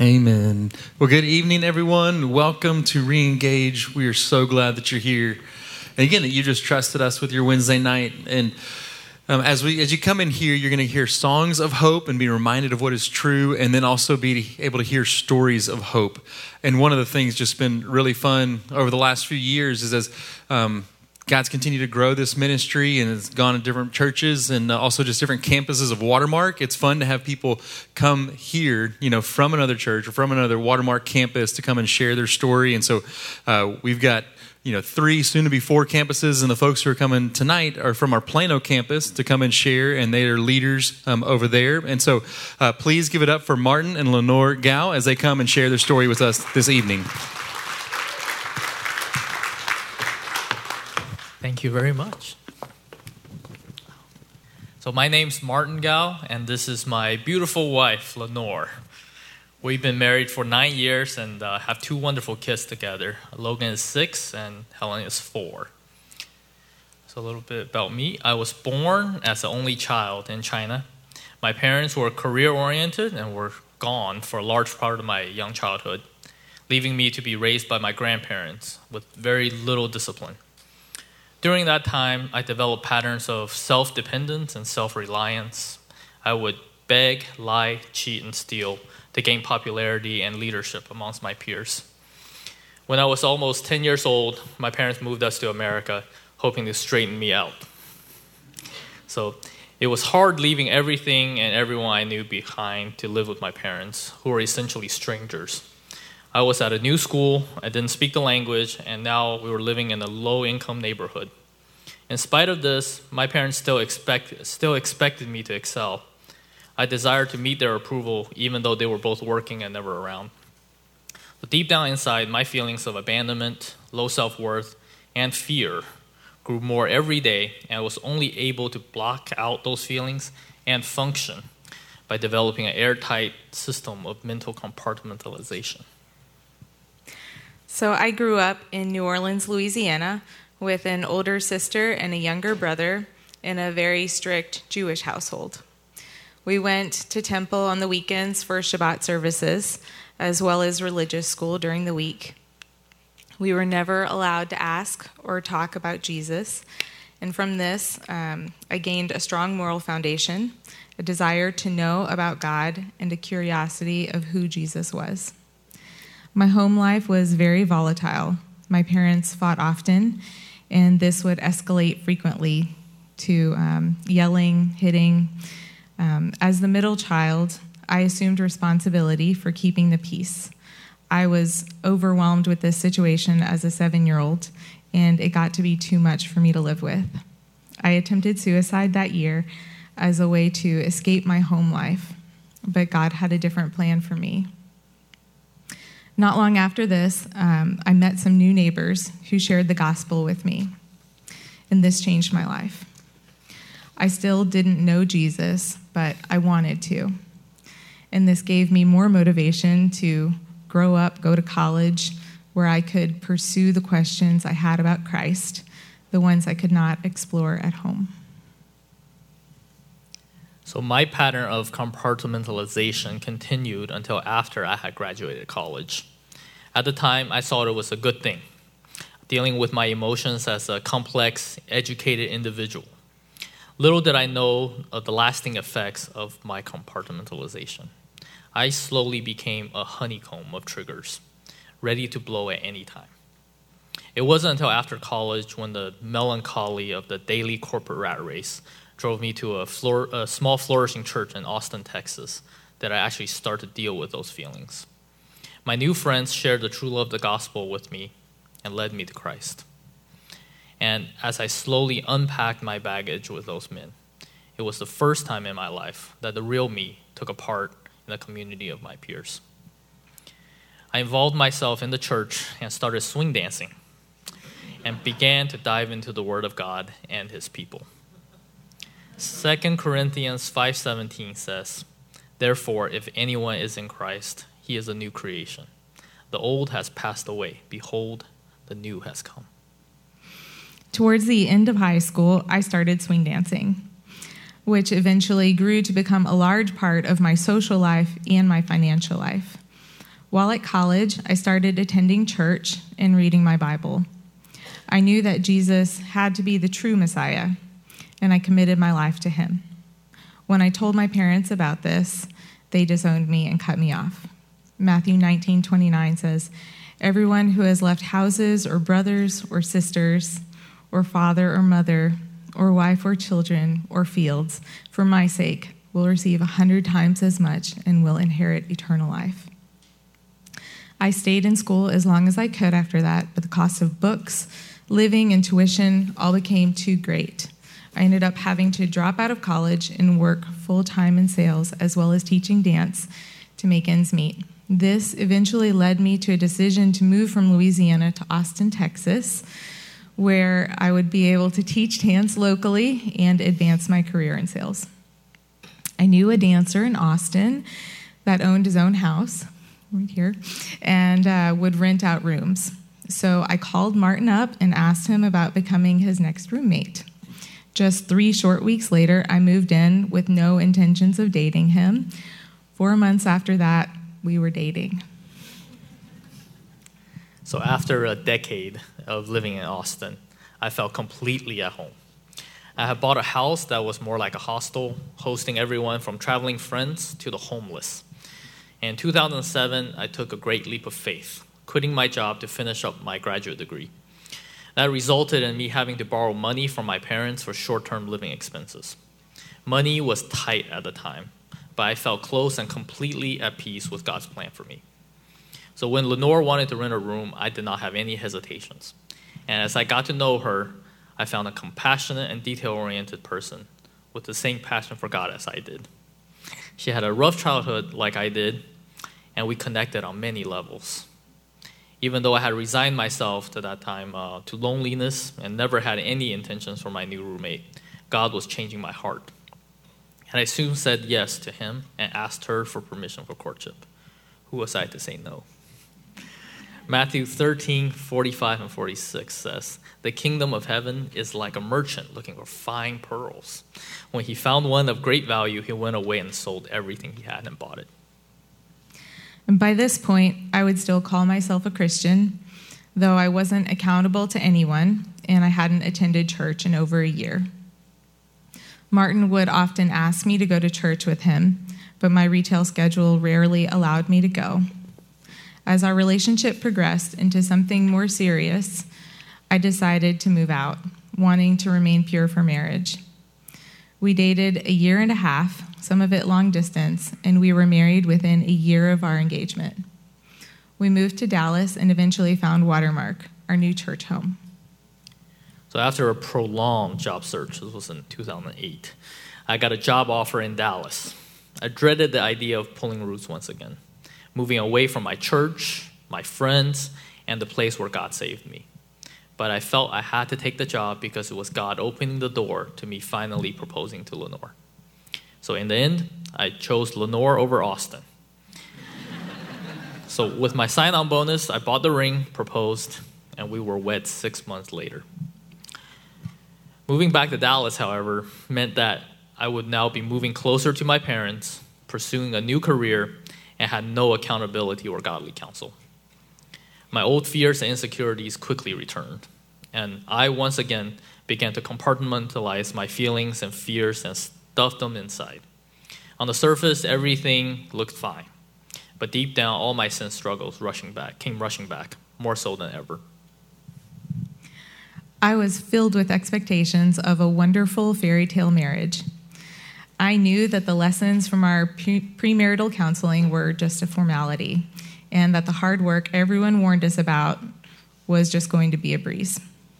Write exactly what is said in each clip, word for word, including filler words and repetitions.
Amen. Well, good evening, everyone. Welcome to Reengage. We are so glad that you're here. And again, that you just trusted us with your Wednesday night. And um, as we, as you come in here, you're going to hear songs of hope and be reminded of what is true, and then also be able to hear stories of hope. And one of the things just been really fun over the last few years is as um, God's continued to grow this ministry and has gone to different churches and also just different campuses of Watermark. It's fun to have people come here, you know, from another church or from another Watermark campus to come and share their story. And so uh, we've got, you know, three, soon to be four campuses, and the folks who are coming tonight are from our Plano campus to come and share, and they are leaders um, over there. And so uh, please give it up for Martin and Lenore Gao as they come and share their story with us this evening. Thank you very much. So my name's Martin Gao, and this is my beautiful wife, Lenore. We've been married for nine years and uh, have two wonderful kids together. Logan is six and Helen is four. So a little bit about me. I was born as the only child in China. My parents were career-oriented and were gone for a large part of my young childhood, leaving me to be raised by my grandparents with very little discipline. During that time, I developed patterns of self-dependence and self-reliance. I would beg, lie, cheat, and steal to gain popularity and leadership amongst my peers. When I was almost ten years old, my parents moved us to America, hoping to straighten me out. So it was hard leaving everything and everyone I knew behind to live with my parents, who were essentially strangers. I was at a new school, I didn't speak the language, and now we were living in a low-income neighborhood. In spite of this, my parents still expect, still expected me to excel. I desired to meet their approval, even though they were both working and never around. But deep down inside, my feelings of abandonment, low self-worth, and fear grew more every day, and I was only able to block out those feelings and function by developing an airtight system of mental compartmentalization. So I grew up in New Orleans, Louisiana, with an older sister and a younger brother in a very strict Jewish household. We went to temple on the weekends for Shabbat services, as well as religious school during the week. We were never allowed to ask or talk about Jesus, and from this, um, I gained a strong moral foundation, a desire to know about God, and a curiosity of who Jesus was. My home life was very volatile. My parents fought often, and this would escalate frequently to um, yelling, hitting. Um, as the middle child, I assumed responsibility for keeping the peace. I was overwhelmed with this situation as a seven-year-old, and it got to be too much for me to live with. I attempted suicide that year as a way to escape my home life, but God had a different plan for me. Not long after this, um, I met some new neighbors who shared the gospel with me, and this changed my life. I still didn't know Jesus, but I wanted to, and this gave me more motivation to grow up, go to college, where I could pursue the questions I had about Christ, the ones I could not explore at home. So my pattern of compartmentalization continued until after I had graduated college. At the time, I thought it was a good thing, dealing with my emotions as a complex, educated individual. Little did I know of the lasting effects of my compartmentalization. I slowly became a honeycomb of triggers, ready to blow at any time. It wasn't until after college when the melancholy of the daily corporate rat race drove me to a, flour- a small flourishing church in Austin, Texas, that I actually started to deal with those feelings. My new friends shared the true love of the gospel with me and led me to Christ. And as I slowly unpacked my baggage with those men, it was the first time in my life that the real me took a part in the community of my peers. I involved myself in the church and started swing dancing and began to dive into the Word of God and His people. Second Corinthians five seventeen says, "Therefore, if anyone is in Christ, he is a new creation. The old has passed away. Behold, the new has come." Towards the end of high school, I started swing dancing, which eventually grew to become a large part of my social life and my financial life. While at college, I started attending church and reading my Bible. I knew that Jesus had to be the true Messiah, and I committed my life to him. When I told my parents about this, they disowned me and cut me off. Matthew nineteen twenty-nine says, "Everyone who has left houses or brothers or sisters or father or mother or wife or children or fields for my sake will receive a hundred times as much and will inherit eternal life." I stayed in school as long as I could after that, but the cost of books, living, and tuition all became too great. I ended up having to drop out of college and work full-time in sales as well as teaching dance to make ends meet. This eventually led me to a decision to move from Louisiana to Austin, Texas, where I would be able to teach dance locally and advance my career in sales. I knew a dancer in Austin that owned his own house, right here, and uh, would rent out rooms. So I called Martin up and asked him about becoming his next roommate. Just three short weeks later, I moved in with no intentions of dating him. Four months after that, we were dating. So after a decade of living in Austin, I felt completely at home. I had bought a house that was more like a hostel, hosting everyone from traveling friends to the homeless. In two thousand seven, I took a great leap of faith, quitting my job to finish up my graduate degree. That resulted in me having to borrow money from my parents for short-term living expenses. Money was tight at the time, but I felt close and completely at peace with God's plan for me. So when Lenore wanted to rent a room, I did not have any hesitations. And as I got to know her, I found a compassionate and detail-oriented person with the same passion for God as I did. She had a rough childhood like I did, and we connected on many levels. Even though I had resigned myself to that time uh, to loneliness and never had any intentions for my new roommate, God was changing my heart. And I soon said yes to him and asked her for permission for courtship. Who was I to say no? Matthew thirteen, forty-five and forty-six says, "The kingdom of heaven is like a merchant looking for fine pearls. When he found one of great value, he went away and sold everything he had and bought it." And by this point, I would still call myself a Christian, though I wasn't accountable to anyone, and I hadn't attended church in over a year. Martin would often ask me to go to church with him, but my retail schedule rarely allowed me to go. As our relationship progressed into something more serious, I decided to move out, wanting to remain pure for marriage. We dated a year and a half, some of it long distance, and we were married within a year of our engagement. We moved to Dallas and eventually found Watermark, our new church home. So after a prolonged job search, this was in two thousand eight, I got a job offer in Dallas. I dreaded the idea of pulling roots once again, moving away from my church, my friends, and the place where God saved me. But I felt I had to take the job because it was God opening the door to me finally proposing to Lenore. So in the end, I chose Lenore over Austin. So with my sign-on bonus, I bought the ring, proposed, and we were wed six months later. Moving back to Dallas, however, meant that I would now be moving closer to my parents, pursuing a new career, and had no accountability or godly counsel. My old fears and insecurities quickly returned, and I once again began to compartmentalize my feelings and fears and stuff them inside. On the surface, everything looked fine, but deep down, all my sin struggles rushing back came rushing back, more so than ever. I was filled with expectations of a wonderful fairy tale marriage. I knew that the lessons from our pre- premarital counseling were just a formality, and that the hard work everyone warned us about was just going to be a breeze.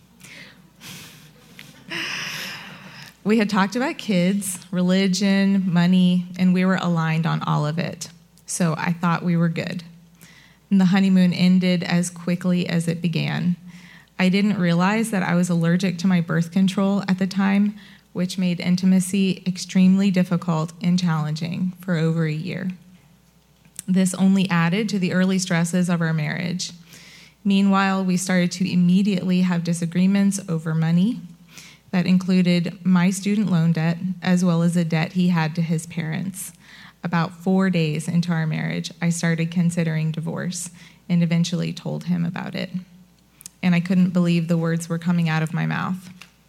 We had talked about kids, religion, money, and we were aligned on all of it. So I thought we were good. And the honeymoon ended as quickly as it began. I didn't realize that I was allergic to my birth control at the time, which made intimacy extremely difficult and challenging for over a year. This only added to the early stresses of our marriage. Meanwhile, we started to immediately have disagreements over money that included my student loan debt as well as a debt he had to his parents. about four days into our marriage, I started considering divorce and eventually told him about it. And I couldn't believe the words were coming out of my mouth.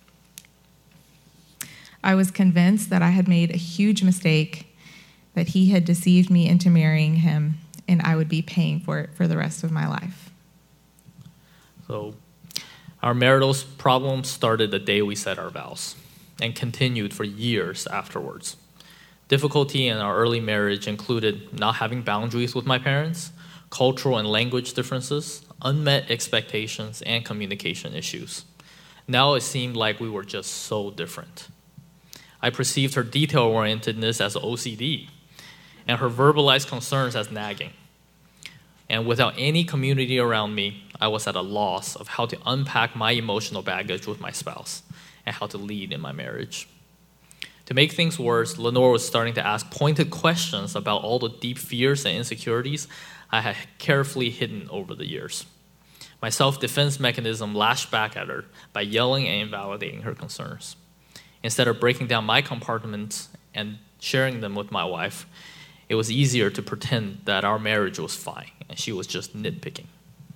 I was convinced that I had made a huge mistake, that he had deceived me into marrying him, and I would be paying for it for the rest of my life. So our marital problems started the day we said our vows and continued for years afterwards. Difficulty in our early marriage included not having boundaries with my parents, cultural and language differences, unmet expectations, and communication issues. Now it seemed like we were just so different. I perceived her detail-orientedness as O C D, and her verbalized concerns as nagging. And without any community around me, I was at a loss of how to unpack my emotional baggage with my spouse and how to lead in my marriage. To make things worse, Lenore was starting to ask pointed questions about all the deep fears and insecurities I had carefully hidden over the years. My self-defense mechanism lashed back at her by yelling and invalidating her concerns. Instead of breaking down my compartments and sharing them with my wife, it was easier to pretend that our marriage was fine and she was just nitpicking.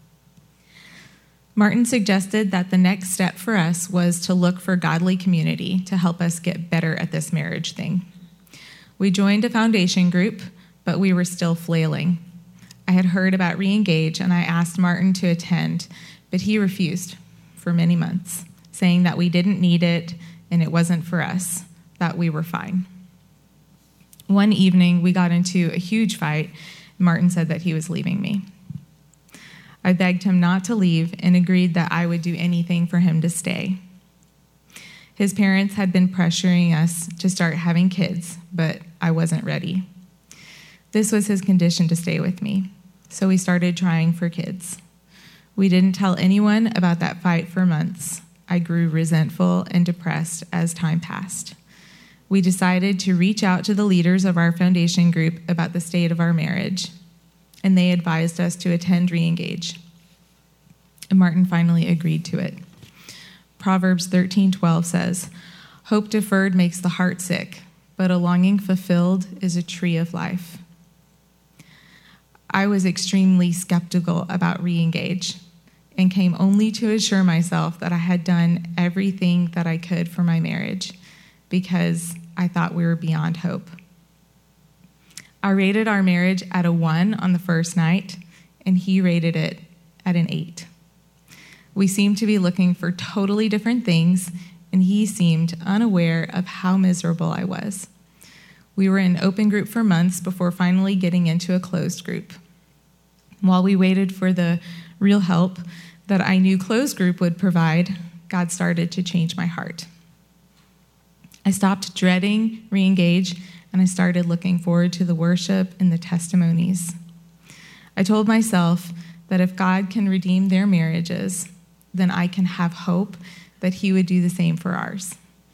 Martin suggested that the next step for us was to look for godly community to help us get better at this marriage thing. We joined a foundation group, but we were still flailing. I had heard about Reengage, and I asked Martin to attend, but he refused for many months, saying that we didn't need it and it wasn't for us, that we were fine. One evening, we got into a huge fight. Martin said that he was leaving me. I begged him not to leave and agreed that I would do anything for him to stay. His parents had been pressuring us to start having kids, but I wasn't ready. This was his condition to stay with me, so we started trying for kids. We didn't tell anyone about that fight for months. I grew resentful and depressed as time passed. We decided to reach out to the leaders of our foundation group about the state of our marriage, and they advised us to attend Reengage. And Martin finally agreed to it. Proverbs thirteen twelve says, "Hope deferred makes the heart sick, but a longing fulfilled is a tree of life." I was extremely skeptical about Reengage and came only to assure myself that I had done everything that I could for my marriage because I thought we were beyond hope. I rated our marriage at a one on the first night, and he rated it at an eight. We seemed to be looking for totally different things, and he seemed unaware of how miserable I was. We were in open group for months before finally getting into a closed group. While we waited for the real help that I knew closed group would provide, God started to change my heart. I stopped dreading Reengage, and I started looking forward to the worship and the testimonies. I told myself that if God can redeem their marriages, then I can have hope that he would do the same for ours.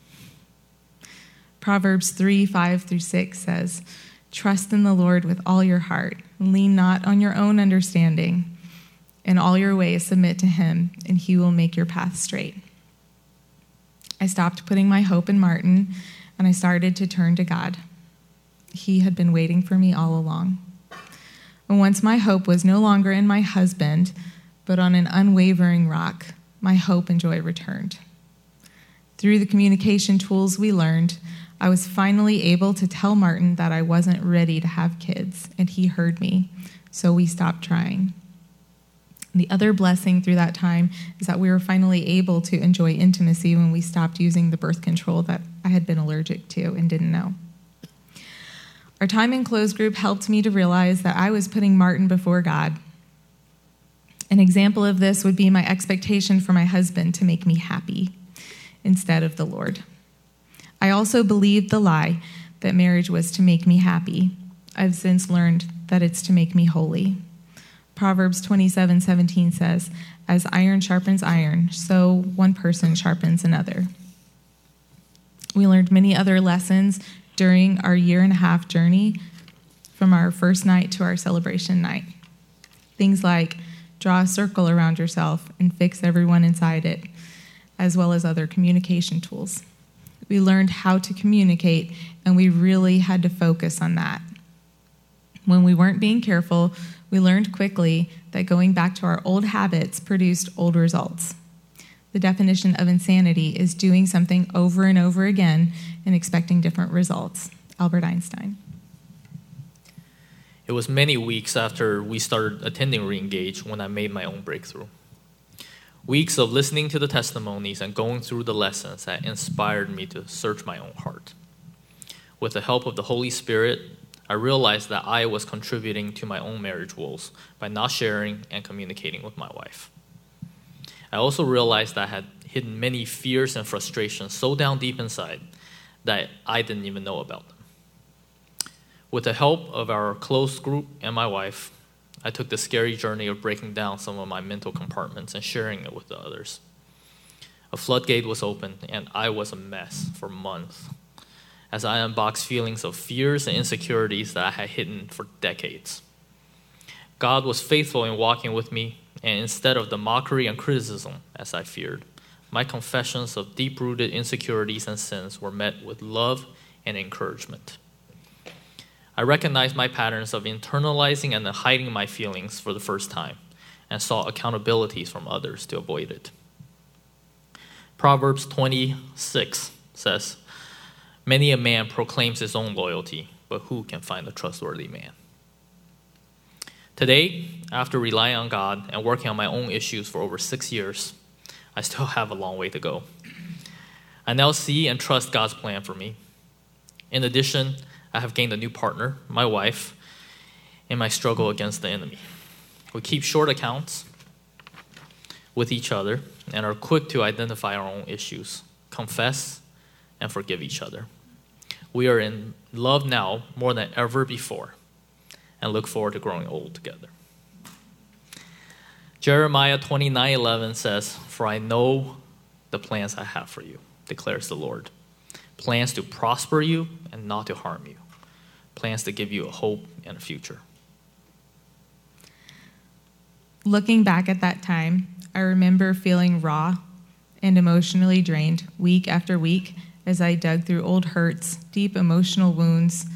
Proverbs three, five through six says, "Trust in the Lord with all your heart, lean not on your own understanding. In all your ways submit to him, and he will make your path straight." I stopped putting my hope in Martin, and I started to turn to God. He had been waiting for me all along. And once my hope was no longer in my husband, but on an unwavering rock, my hope and joy returned. Through the communication tools we learned, I was finally able to tell Martin that I wasn't ready to have kids, and he heard me, so we stopped trying. The other blessing through that time is that we were finally able to enjoy intimacy when we stopped using the birth control that I had been allergic to and didn't know. Our time in closed group helped me to realize that I was putting Martin before God. An example of this would be my expectation for my husband to make me happy instead of the Lord. I also believed the lie that marriage was to make me happy. I've since learned that it's to make me holy. Proverbs twenty-seven seventeen says, "As iron sharpens iron, so one person sharpens another." We learned many other lessons during our year and a half journey from our first night to our celebration night. Things like draw a circle around yourself and fix everyone inside it, as well as other communication tools. We learned how to communicate, and we really had to focus on that. When we weren't being careful, we learned quickly that going back to our old habits produced old results. The definition of insanity is doing something over and over again and expecting different results. Albert Einstein. It was many weeks after we started attending Reengage when I made my own breakthrough. Weeks of listening to the testimonies and going through the lessons that inspired me to search my own heart. With the help of the Holy Spirit, I realized that I was contributing to my own marriage woes by not sharing and communicating with my wife. I also realized that I had hidden many fears and frustrations so down deep inside that I didn't even know about them. With the help of our close group and my wife, I took the scary journey of breaking down some of my mental compartments and sharing it with the others. A floodgate was opened, and I was a mess for months as I unboxed feelings of fears and insecurities that I had hidden for decades. God was faithful in walking with me, and instead of the mockery and criticism, as I feared, my confessions of deep-rooted insecurities and sins were met with love and encouragement. I recognized my patterns of internalizing and hiding my feelings for the first time and saw accountabilities from others to avoid it. Proverbs twenty-six says, "Many a man proclaims his own loyalty, but who can find a trustworthy man?" Today, after relying on God and working on my own issues for over six years, I still have a long way to go. I now see and trust God's plan for me. In addition, I have gained a new partner, my wife, in my struggle against the enemy. We keep short accounts with each other and are quick to identify our own issues, confess, and forgive each other. We are in love now more than ever before and look forward to growing old together. Jeremiah twenty-nine eleven says, "For I know the plans I have for you, declares the Lord. Plans to prosper you and not to harm you. Plans to give you a hope and a future." Looking back at that time, I remember feeling raw and emotionally drained week after week as I dug through old hurts, deep emotional wounds.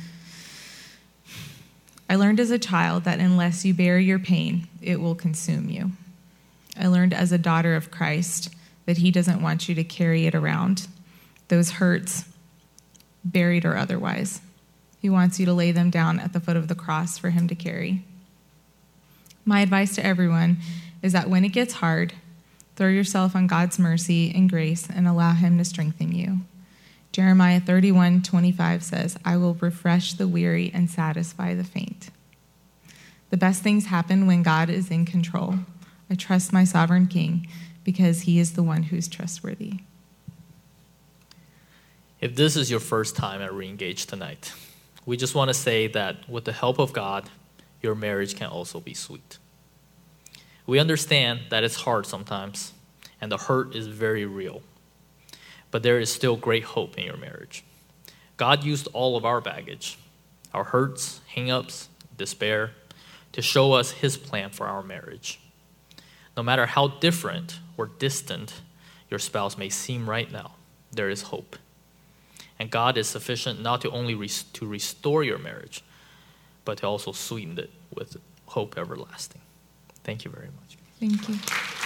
I learned as a child that unless you bury your pain, it will consume you. I learned as a daughter of Christ that he doesn't want you to carry it around, those hurts, buried or otherwise. He wants you to lay them down at the foot of the cross for him to carry. My advice to everyone is that when it gets hard, throw yourself on God's mercy and grace and allow him to strengthen you. Jeremiah thirty-one twenty-five says, "I will refresh the weary and satisfy the faint." The best things happen when God is in control. I trust my sovereign King because he is the one who's trustworthy. If this is your first time at Reengage tonight, we just want to say that with the help of God, your marriage can also be sweet. We understand that it's hard sometimes, and the hurt is very real. But there is still great hope in your marriage. God used all of our baggage, our hurts, hang-ups, despair, to show us his plan for our marriage. No matter how different or distant your spouse may seem right now, there is hope. And God is sufficient not to only res- to restore your marriage, but to also sweeten it with hope everlasting. Thank you very much. Thank you.